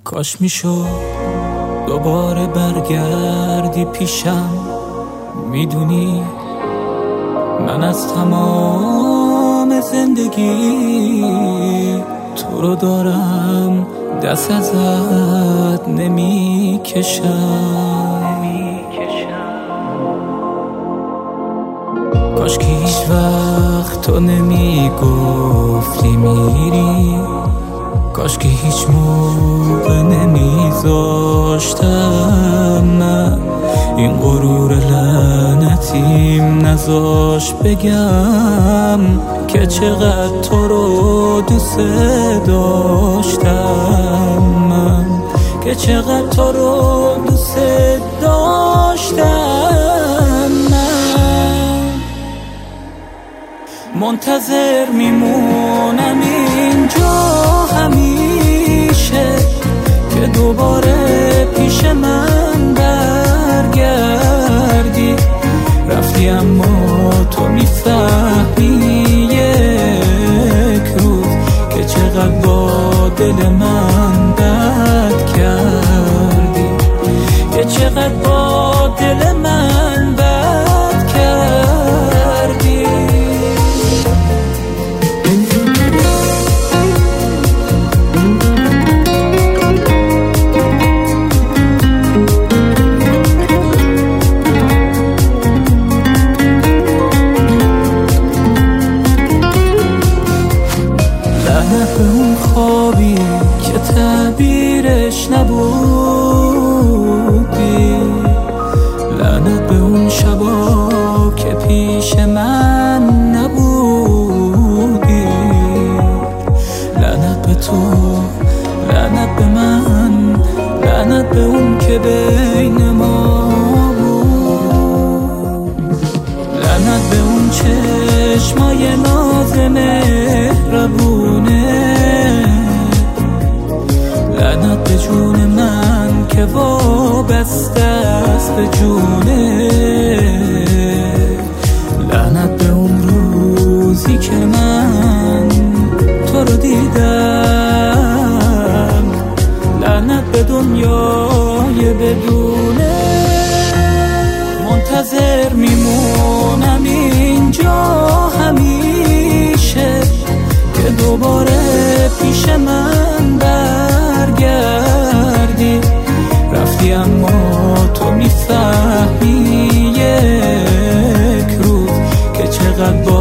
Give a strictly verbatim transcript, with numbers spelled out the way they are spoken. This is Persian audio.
کاش میشد دوباره برگردی پیشم. میدونی من از تمام زندگی تو رو دارم، دست ازت نمیکشم. کاش که هیچ وقت تو نمیگفتی میری، کاش که هیچ موقع نمیذاشتم من این غرور لعنتیم نذاش بگم که چقدر تو رو دوست داشتم من، که چقدر تو رو دوست داشتم من. منتظر میمونم اینجا همیشه که دوباره پیش من برگردی. رفتی اما تو میفهمی یک روز که چقدر با دل من بد کردی، که چقدر با دل من بد کردی. لعنت به اون خوابی که تعبیرش نبودی، لعنت به اون شبا که پیش من نبودی، لعنت به تو، لعنت به من، لعنت به اون که بین ما بود، لعنت به اون چشمای ناز مهربونه، لعنت به جون من که وابسته است به جونه، لعنت به اون روزی که من تو رو دیدم، لعنت به دنیای بدونه. منتظر میمونم اینجا همیشه که دوباره پیش من برگردی. رفتی اما تو میفهمی یک روز که چقدر با